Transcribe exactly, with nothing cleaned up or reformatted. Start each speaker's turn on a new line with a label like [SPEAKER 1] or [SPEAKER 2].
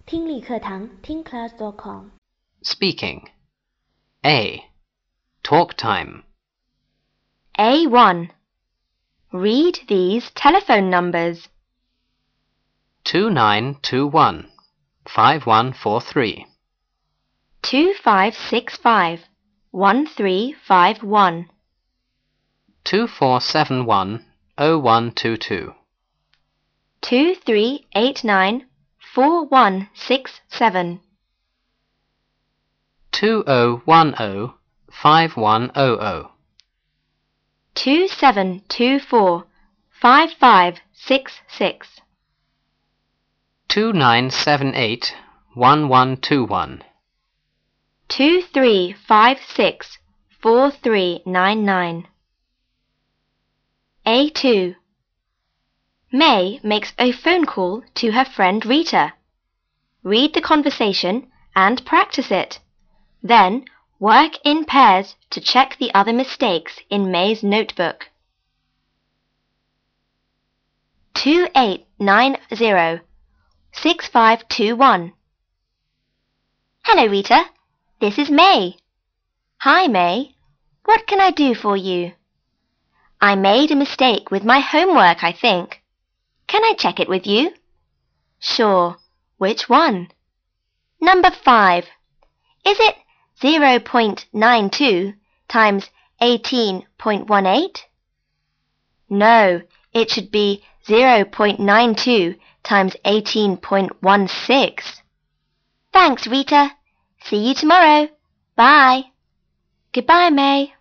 [SPEAKER 1] 听力课堂听 class dot com
[SPEAKER 2] Speaking. A. Talk time.
[SPEAKER 3] A one. Read these telephone numbers.
[SPEAKER 2] two nine two one, five one four three.
[SPEAKER 3] two five six five, one three five one.
[SPEAKER 2] two four seven one, oh one two two.
[SPEAKER 3] two three eight nine, four one six seven.
[SPEAKER 2] two oh one oh, five one oh oh.
[SPEAKER 3] two seven two four, five five six six.
[SPEAKER 2] two nine seven eight, one one two one.
[SPEAKER 3] two three five six, four three nine nine. A two. May makes a phone call to her friend Rita. Read the conversation and practice it. Then work in pairs to check the other mistakes in May's notebook. two eight nine zero, six five two one. Hello, Rita. This is May. Hi, May. What can I do for you? I made a mistake with my homework, I think. Can I check it with you? Sure. Which one? Number five. Is it zero point nine two times eighteen point one eight? No, it should be zero point nine two times eighteen point one six. Thanks, Rita. See you tomorrow. Bye. Goodbye, May.